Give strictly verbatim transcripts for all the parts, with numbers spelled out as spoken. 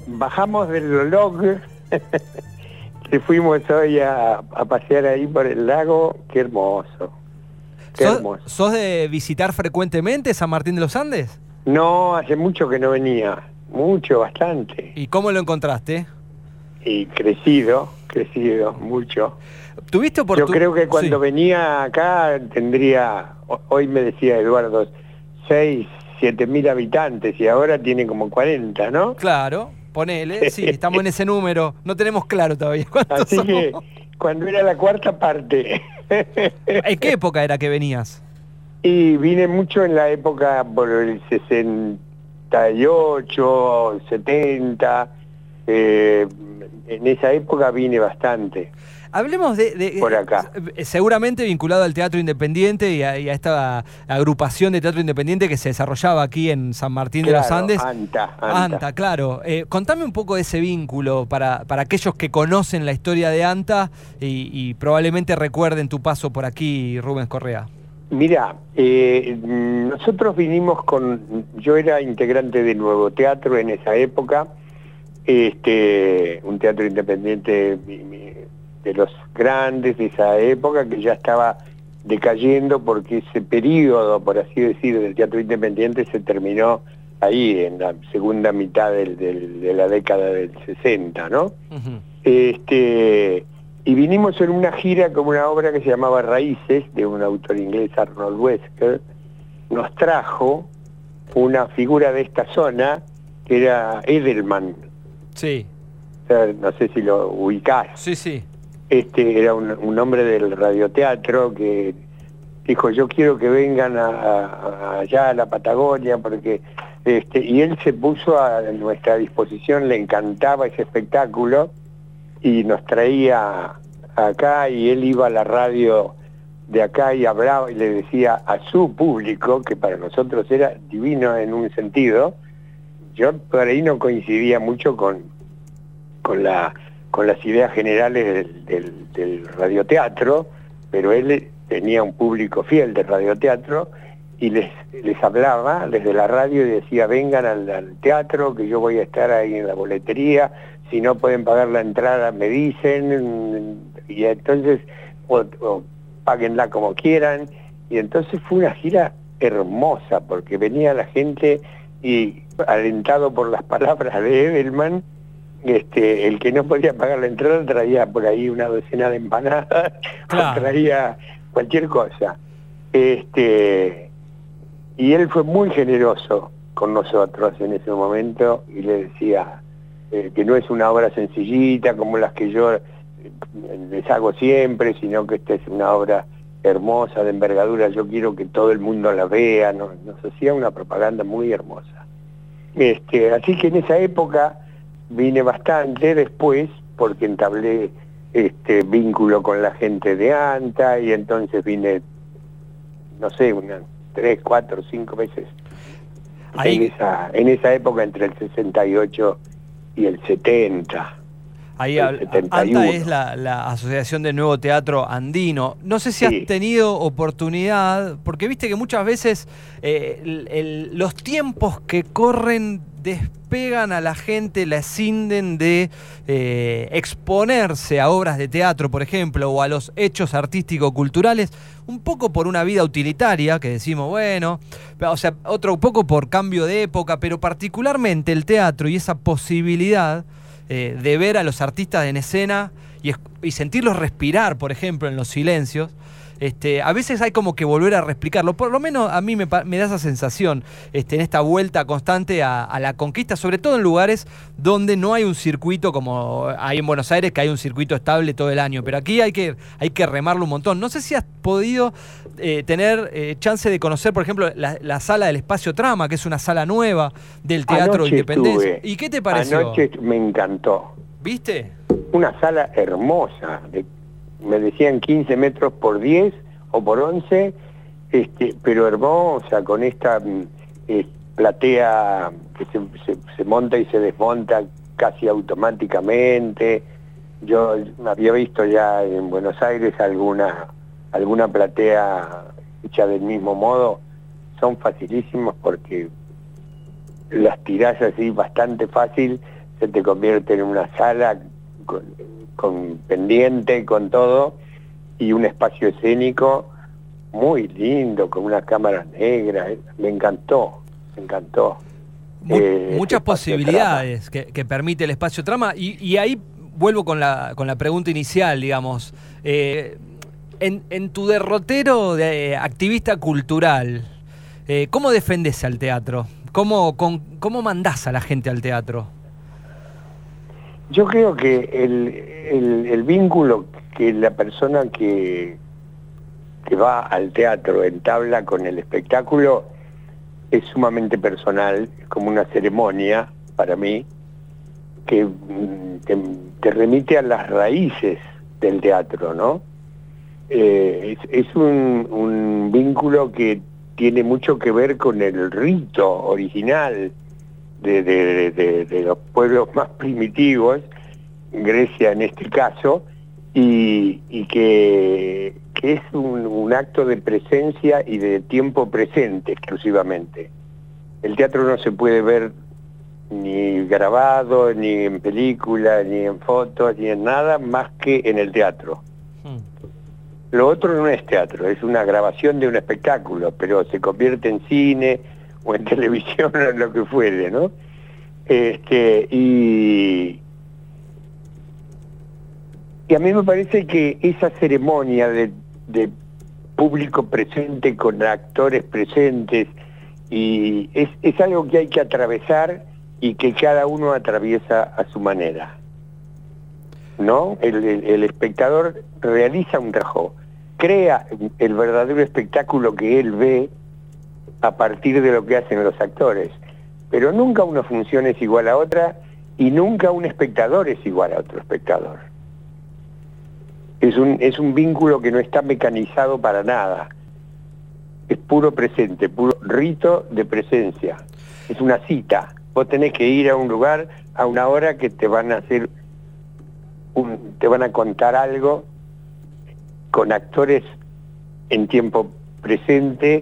bajamos del log, que fuimos hoy a, a pasear ahí por el lago. Qué hermoso, qué ¿Sos, hermoso. ¿Sos de visitar frecuentemente San Martín de los Andes? No, hace mucho que no venía, mucho, bastante. ¿Y cómo lo encontraste? Y crecido, crecido, mucho. ¿Tuviste Yo oportunidad? creo que cuando Sí. venía acá tendría, hoy me decía Eduardo, seis, siete mil habitantes y ahora tiene como cuarenta, ¿no? Claro, ponele, sí, estamos en ese número, no tenemos claro todavía cuántos Así somos. que cuando era la cuarta parte. ¿En qué época era que venías? Y vine mucho en la época por el sesenta y ocho, setenta, eh, en esa época vine bastante. Hablemos de, de Por acá. eh, seguramente vinculado al teatro independiente y a, y a esta agrupación de teatro independiente que se desarrollaba aquí en San Martín Claro, de los Andes. Anta, Anta. Anta, claro. Eh, contame un poco de ese vínculo para, para aquellos que conocen la historia de Anta y, y probablemente recuerden tu paso por aquí, Rubens Correa. Mira, eh, nosotros vinimos con, yo era integrante de Nuevo Teatro en esa época, este, un teatro independiente de los grandes de esa época que ya estaba decayendo porque ese periodo, por así decir, del teatro independiente se terminó ahí en la segunda mitad del, del, de la década del sesenta, ¿no? Uh-huh. Este... Y vinimos en una gira con una obra que se llamaba Raíces, de un autor inglés, Arnold Wesker. Nos trajo una figura de esta zona, que era Edelman. Sí. O sea, no sé si lo ubicás. Sí, sí. Este era un, un hombre del radioteatro que dijo, yo quiero que vengan a, a, allá a la Patagonia, porque... Este, y él se puso a nuestra disposición, le encantaba ese espectáculo, y nos traía acá y él iba a la radio de acá y hablaba y le decía a su público, que para nosotros era divino en un sentido. Yo por ahí no coincidía mucho con, con, la, con las ideas generales del, del, del radioteatro, pero él tenía un público fiel del radioteatro y les, les hablaba desde la radio y decía, vengan al, al teatro, que yo voy a estar ahí en la boletería, si no pueden pagar la entrada me dicen, y entonces o, o páguenla como quieran. Y entonces fue una gira hermosa porque venía la gente y alentado por las palabras de Edelman, este, el que no podía pagar la entrada traía por ahí una docena de empanadas, claro, o traía cualquier cosa. Este, y él fue muy generoso con nosotros en ese momento y le decía eh, que no es una obra sencillita como las que yo eh, les hago siempre, sino que esta es una obra hermosa, de envergadura, yo quiero que todo el mundo la vea, nos, nos hacía una propaganda muy hermosa. Este, así que en esa época vine bastante después, porque entablé este vínculo con la gente de Anta, y entonces vine, no sé, unas tres, cuatro, cinco veces Ahí... en, esa, en esa época entre el sesenta y ocho y el setenta. Ahí Anta es la, la Asociación de Nuevo Teatro Andino. No sé si sí. has tenido oportunidad, porque viste que muchas veces eh, el, el, los tiempos que corren despegan a la gente, la escinden de eh, exponerse a obras de teatro, por ejemplo, o a los hechos artístico-culturales, un poco por una vida utilitaria, que decimos, bueno, o sea, otro un poco por cambio de época, pero particularmente el teatro y esa posibilidad Eh, de ver a los artistas en escena y, y sentirlos respirar, por ejemplo, en los silencios. Este, a veces hay como que volver a reexplicarlo, por lo menos a mí me, me da esa sensación este, en esta vuelta constante a, a la conquista, sobre todo en lugares donde no hay un circuito como hay en Buenos Aires, que hay un circuito estable todo el año, pero aquí hay que, hay que remarlo un montón. No sé si has podido eh, tener eh, chance de conocer, por ejemplo, la, la sala del Espacio Trama, que es una sala nueva del Teatro Anoche Independencia. Estuve. ¿Y qué te pareció? Anoche me encantó. ¿Viste? Una sala hermosa, de me decían quince metros por diez o por once, este, pero hermosa, con esta eh, platea que se, se, se monta y se desmonta casi automáticamente. Yo había visto ya en Buenos Aires alguna, alguna platea hecha del mismo modo, son facilísimos porque las tirás así bastante fácil, se te convierte en una sala con, con pendiente, con todo, y un espacio escénico muy lindo, con unas cámaras negras. Me encantó, me encantó. Mu eh, muchas posibilidades que, que permite el espacio trama, y, y ahí vuelvo con la, con la pregunta inicial, digamos. Eh, en, en tu derrotero de eh, activista cultural, eh, ¿cómo defendés al teatro? ¿Cómo, con, ¿Cómo mandás a la gente al teatro? Yo creo que el, el, el vínculo que la persona que, que va al teatro entabla con el espectáculo es sumamente personal, como una ceremonia para mí, que te, te remite a las raíces del teatro, ¿no? Eh, es es un, un vínculo que tiene mucho que ver con el rito original de, de, de, de los pueblos más primitivos, Grecia en este caso, y, y que, que es un, un acto de presencia y de tiempo presente exclusivamente. El teatro no se puede ver ni grabado, ni en película, ni en fotos, ni en nada más que en el teatro. Hmm. Lo otro no es teatro, es una grabación de un espectáculo, pero se convierte en cine o en televisión o en lo que fuere, ¿no? Este, y, y a mí me parece que esa ceremonia de, de público presente con actores presentes, y es, es algo que hay que atravesar y que cada uno atraviesa a su manera, ¿no? El, el, el espectador realiza un trabajo, crea el verdadero espectáculo que él ve a partir de lo que hacen los actores, pero nunca una función es igual a otra y nunca un espectador es igual a otro espectador. Es un, es un vínculo que no está mecanizado para nada, es puro presente, puro rito de presencia, es una cita. Vos tenés que ir a un lugar a una hora que te van a hacer un, te van a contar algo con actores en tiempo presente,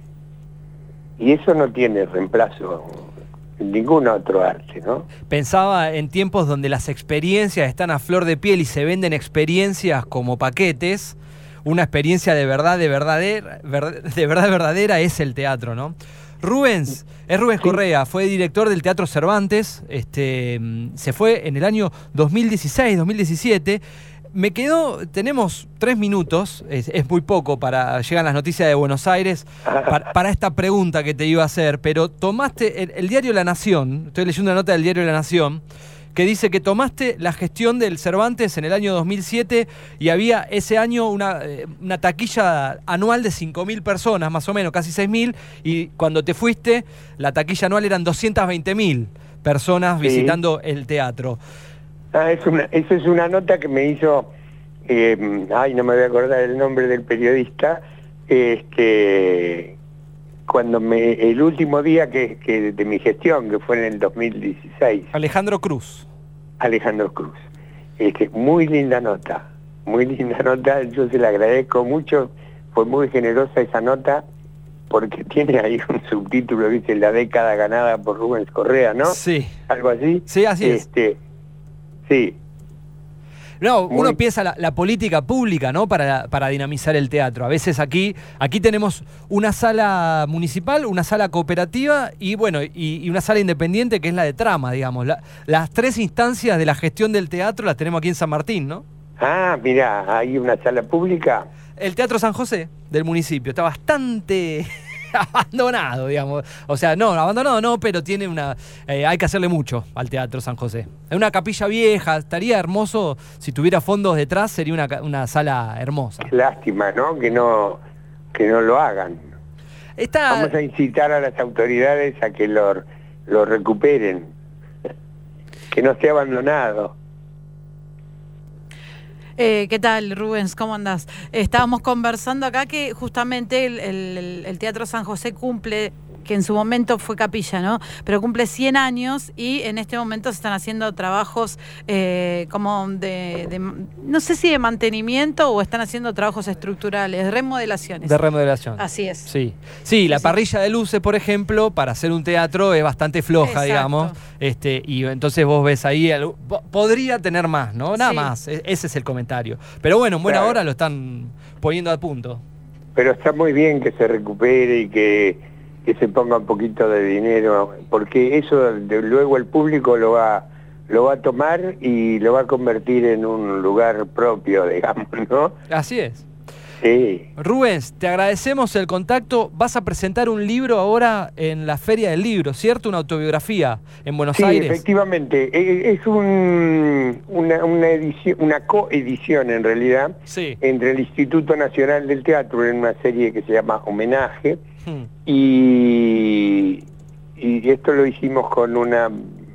y eso no tiene reemplazo en ningún otro arte, ¿no? Pensaba en tiempos donde las experiencias están a flor de piel y se venden experiencias como paquetes. Una experiencia de verdad, de verdadera, de verdad verdadera es el teatro, ¿no? Rubens, es Rubens sí. Correa, fue director del Teatro Cervantes, este, se fue en el año dos mil dieciséis, dos mil diecisiete. Me quedó, tenemos tres minutos, es, es muy poco para, llegan las noticias de Buenos Aires, para, para esta pregunta que te iba a hacer, pero tomaste el, el diario La Nación, estoy leyendo una nota del diario La Nación, que dice que tomaste la gestión del Cervantes en el año dos mil siete y había ese año una, una taquilla anual de cinco mil personas, más o menos, casi seis mil, y cuando te fuiste, la taquilla anual eran doscientas veinte mil personas sí. visitando el teatro. Ah, es una, esa es una nota que me hizo, eh, ay, no me voy a acordar el nombre del periodista, este, cuando me, el último día que, que de mi gestión, que fue en el dos mil dieciséis. Alejandro Cruz. Alejandro Cruz. Este, muy linda nota, muy linda nota, yo se la agradezco mucho, fue muy generosa esa nota, porque tiene ahí un subtítulo, dice, la década ganada por Rubens Correa, ¿no? Sí. Algo así. Sí, así este, es. Sí. No, Muy... uno piensa la, la política pública, ¿no? Para, para dinamizar el teatro. A veces aquí, aquí tenemos una sala municipal, una sala cooperativa y bueno, y, y una sala independiente que es la de trama, digamos. La, las tres instancias de la gestión del teatro las tenemos aquí en San Martín, ¿no? Ah, mirá, hay una sala pública. El Teatro San José del municipio está bastante abandonado, digamos. O sea, no, abandonado no, pero tiene una... Eh, hay que hacerle mucho al Teatro San José. Es una capilla vieja, estaría hermoso, si tuviera fondos detrás, sería una, una sala hermosa. Qué lástima, ¿no? Que no, que no lo hagan. Está... Vamos a incitar a las autoridades a que lo, lo recuperen, que no esté abandonado. Eh, ¿Qué tal, Rubens? ¿Cómo andás? Estábamos conversando acá que justamente el, el, el Teatro San José cumple que en su momento fue capilla, ¿no? Pero cumple cien años y en este momento se están haciendo trabajos eh, como de, de, no sé si de mantenimiento o están haciendo trabajos estructurales, remodelaciones. De remodelación. Así es. Sí, sí, la sí, parrilla sí. de luces, por ejemplo, para hacer un teatro es bastante floja, exacto, digamos. Este, y entonces vos ves ahí, podría tener más, ¿no? Nada sí. más, ese es el comentario. Pero bueno, en buena claro. hora lo están poniendo a punto. Pero está muy bien que se recupere y que, que se ponga un poquito de dinero, porque eso de, luego el público lo va, lo va a tomar y lo va a convertir en un lugar propio, digamos, ¿no? Así es. Sí. Rubens, te agradecemos el contacto. Vas a presentar un libro ahora en la Feria del Libro, ¿cierto? Una autobiografía en Buenos sí, Aires. Sí, efectivamente. Es un, una, una, edición, una coedición, en realidad, sí. entre el Instituto Nacional del Teatro, en una serie que se llama Homenaje, hmm. y, y esto lo hicimos con una,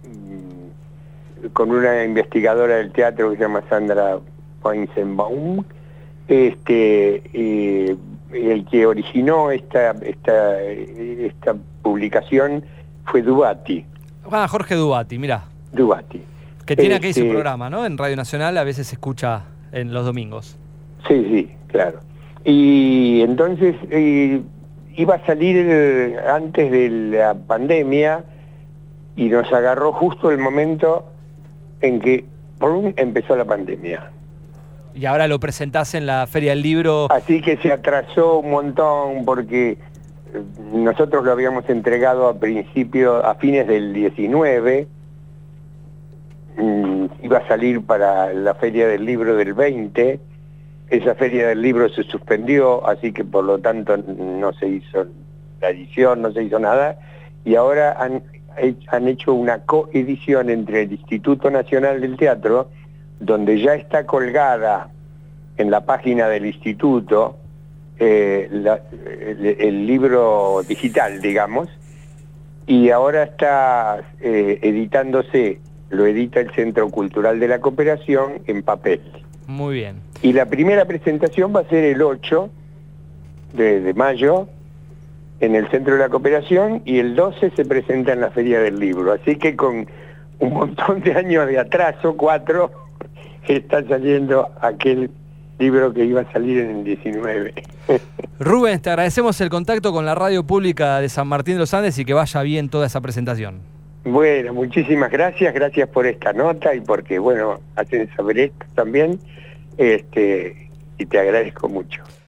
con una investigadora del teatro que se llama Sandra Poinsenbaum. Este, eh, el que originó esta, esta, esta publicación fue Dubati. Ah, Jorge Dubati, mirá. Dubati. Que tiene este, aquí su programa, ¿no? En Radio Nacional a veces se escucha en los domingos. Sí, sí, claro. Y entonces eh, iba a salir el, antes de la pandemia y nos agarró justo el momento en que ¡pum!, empezó la pandemia. Y ahora lo presentás en la Feria del Libro. Así que se atrasó un montón porque nosotros lo habíamos entregado a principio, a fines del diecinueve. Mm, iba a salir para la Feria del Libro del veinte. Esa Feria del Libro se suspendió, así que por lo tanto no se hizo la edición, no se hizo nada. Y ahora han, han hecho una coedición entre el Instituto Nacional del Teatro, donde ya está colgada en la página del instituto eh, la, el, el libro digital, digamos, y ahora está eh, editándose, lo edita el Centro Cultural de la Cooperación en papel. Muy bien. Y la primera presentación va a ser el ocho de, de mayo en el Centro de la Cooperación y el doce se presenta en la Feria del Libro. Así que con un montón de años de atraso, cuatro, está saliendo aquel libro que iba a salir en el diecinueve. Rubens, te agradecemos el contacto con la Radio Pública de San Martín de los Andes y que vaya bien toda esa presentación. Bueno, muchísimas gracias, gracias por esta nota y porque, bueno, hacen saber esto también, este, y te agradezco mucho.